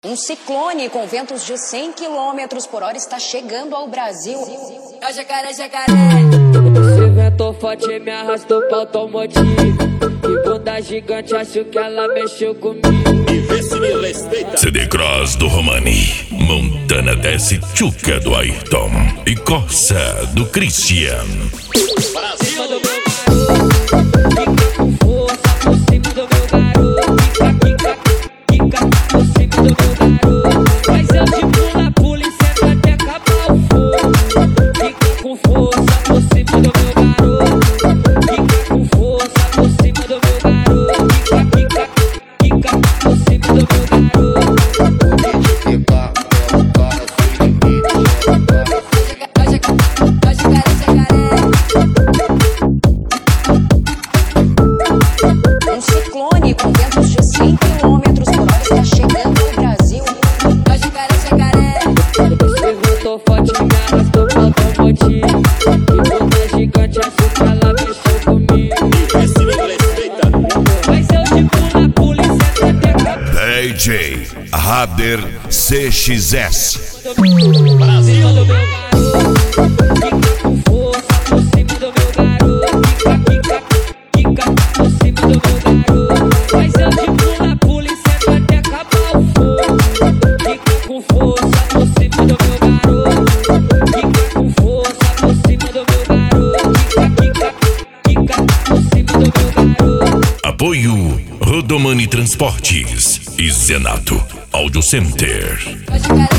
Um ciclone com ventos de 100 km por hora está chegando ao Brasil. É jacaré, jacaré. Esse vento forte me arrastou pra automotivo. Que bunda gigante, acho que ela mexeu comigo. CD Cross do Romani, Montana desce Tchuca do Ayrton e Corsa do Christian. Brasil! Fica com força por cima do meu garoto. Fica por cima do meu garoto. Mas eu te pulo a polícia até acabar o fogo. Fica com força por cima do meu garoto. Fica com força por cima do meu garoto. Fica por cima do meu garoto. Um ciclone com ventos de 100 km por hora está chegando ao Brasil. É jacaré, jacaré. Esse vento forte me arrastou pra automotivo. Que bunda gigante, acho que ela mexeu comigo. Mas eu te pulo a polícia até acabar. DJ Rader CXS. Brasil! Do meu garoto. Fica com força por cima do meu garoto. Fica por cima do meu garoto. Mas eu te pulo a polícia até acabar o fogo. Fica com força por cima do meu garoto. Fica com força por cima do meu garoto. Fica por cima do meu garoto. Apoio Rodomani Transportes e Zenato Audio Center. É jacaré.